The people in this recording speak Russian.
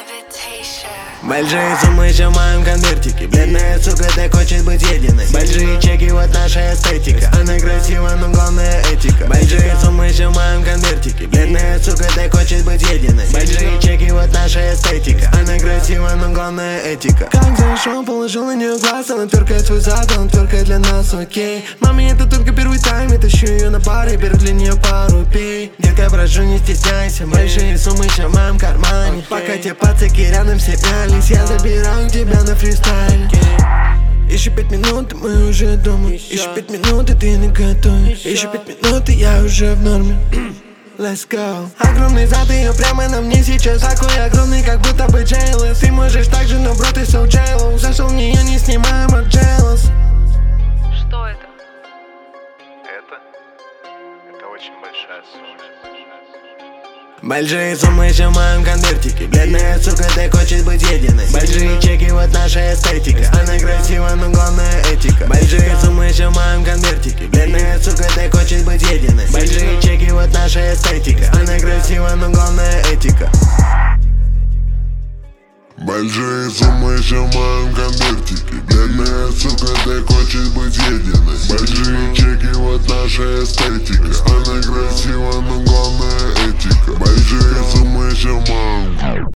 Большие суммы сжимаем конвертики. Бедная сука так хочет быть единой. Большие чеки, вот наша эстетика. Она красива, но главное этика. Большие суммы сжимаем конвертики. Бедная сука так хочет быть единой. Большие чеки, вот наша эстетика. Она красива, но главное этика. Как зашел, положил на нее глаз. Она тверкает свой зад, она тверкает для нас, окей. Маме, это только первый тайм, я тащу ее на паре, беру для нее пару пей. Детка, прошу, не стесняйся. Большие суммы сжимаем в кармане. Пока те пацаки рядом все пялись, я забираю тебя на фристайле. Еще 5 минут, и мы уже дома. Еще 5 минут, и ты наготове. Еще 5 минут, и я уже в норме. Let's go. Огромный зад, ее прямо на мне сейчас. Такой огромный, как будто бы Джейлос. Ты можешь так же, но бро, ты so jealous. Зашел в нее, не снимаем от jealous. Что это? Это очень большая сумма. Большие суммы сжимаем конвертики. Бедная сука так хочет быть единой. Большие чеки, вот наша эстетика. Она красива, но главное этика. Большие суммы сжимаем конвертики. Бедная сука так хочет быть единой. Большие чеки, вот наша эстетика. Она красива, но главное этика. Большие суммы сжимаем конвертики. Бедная сука так хочет быть единой. Большие чеки, вот наша эстетика.